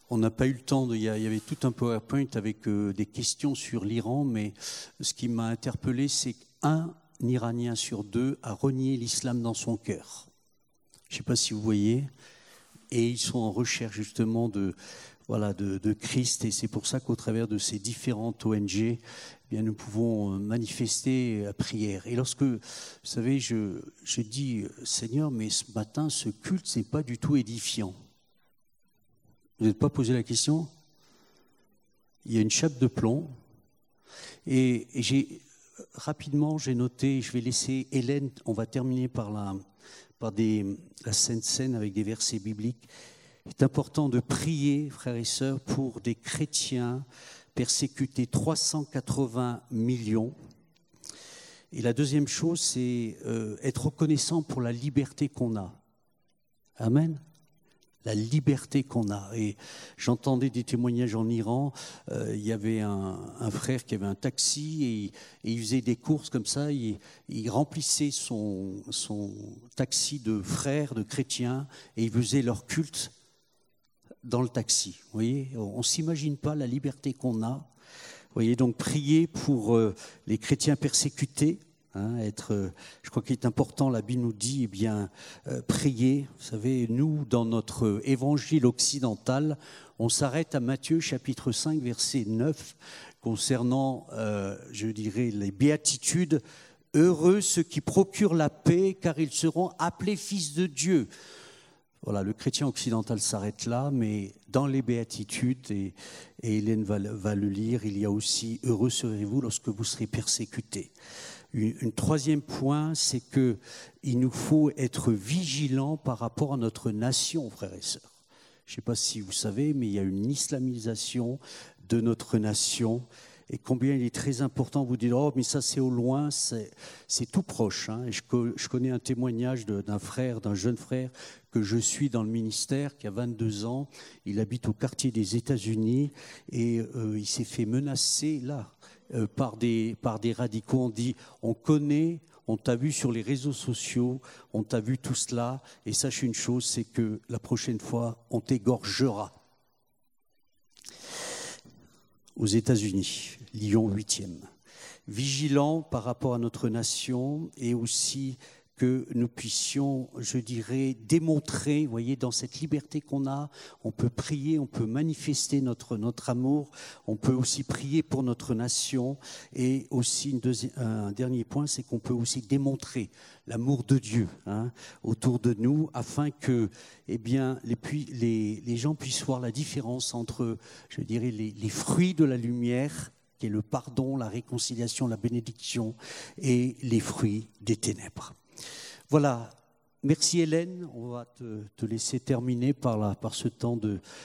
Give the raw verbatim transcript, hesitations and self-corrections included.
On n'a pas eu le temps, de, il y avait tout un PowerPoint avec euh, des questions sur l'Iran, mais ce qui m'a interpellé, c'est qu'un Iranien sur deux a renié l'islam dans son cœur. Je ne sais pas si vous voyez, et ils sont en recherche justement de, voilà, de, de Christ, et c'est pour ça qu'au travers de ces différentes O N G, eh bien, nous pouvons manifester la prière. Et lorsque, vous savez, je, je dis, Seigneur, mais ce matin, ce culte, ce n'est pas du tout édifiant. Vous n'avez pas posé la question? Il y a une chape de plomb, et, et j'ai, rapidement, j'ai noté, je vais laisser Hélène, on va terminer par la, par des, la Sainte Seine avec des versets bibliques. Il est important de prier, frères et sœurs, pour des chrétiens persécutés, trois cent quatre-vingts millions. Et la deuxième chose, c'est euh, être reconnaissant pour la liberté qu'on a. Amen. La liberté qu'on a. Et j'entendais des témoignages en Iran, euh, il y avait un, un frère qui avait un taxi et, et il faisait des courses comme ça, il, il remplissait son, son taxi de frères, de chrétiens, et il faisait leur culte dans le taxi. Vous voyez, on ne s'imagine pas la liberté qu'on a. Vous voyez, donc prier pour euh, les chrétiens persécutés. Hein, être, euh, je crois qu'il est important, la Bible nous dit, eh bien, euh, prier. Vous savez, nous, dans notre évangile occidental, on s'arrête à Matthieu chapitre cinq, verset neuf, concernant, euh, je dirais, les béatitudes. Heureux ceux qui procurent la paix, car ils seront appelés fils de Dieu. Voilà, le chrétien occidental s'arrête là, mais dans les béatitudes, et, et Hélène va, va le lire, il y a aussi « Heureux serez-vous lorsque vous serez persécutés ». Un troisième point, c'est qu'il nous faut être vigilants par rapport à notre nation, frères et sœurs. Je ne sais pas si vous savez, mais il y a une islamisation de notre nation. Et combien il est très important, vous dites, oh, mais ça c'est au loin, c'est, c'est tout proche. Hein. Et je, je connais un témoignage de, d'un frère, d'un jeune frère que je suis dans le ministère, qui a vingt-deux ans. Il habite au quartier des États-Unis et euh, il s'est fait menacer là euh, par, des, par des radicaux. On dit, on connaît, on t'a vu sur les réseaux sociaux, on t'a vu tout cela. Et sache une chose, c'est que la prochaine fois, on t'égorgera. Aux États-Unis, Lyon huitième. Vigilant par rapport à notre nation et aussi que nous puissions, je dirais, démontrer, vous voyez, dans cette liberté qu'on a, on peut prier, on peut manifester notre, notre amour, on peut aussi prier pour notre nation et aussi une deuxi- un dernier point, c'est qu'on peut aussi démontrer l'amour de Dieu hein, autour de nous afin que eh bien, les, les, les gens puissent voir la différence entre, je dirais, les, les fruits de la lumière, qui est le pardon, la réconciliation, la bénédiction, et les fruits des ténèbres. Voilà, merci Hélène, on va te, te laisser terminer par, la, par ce temps de,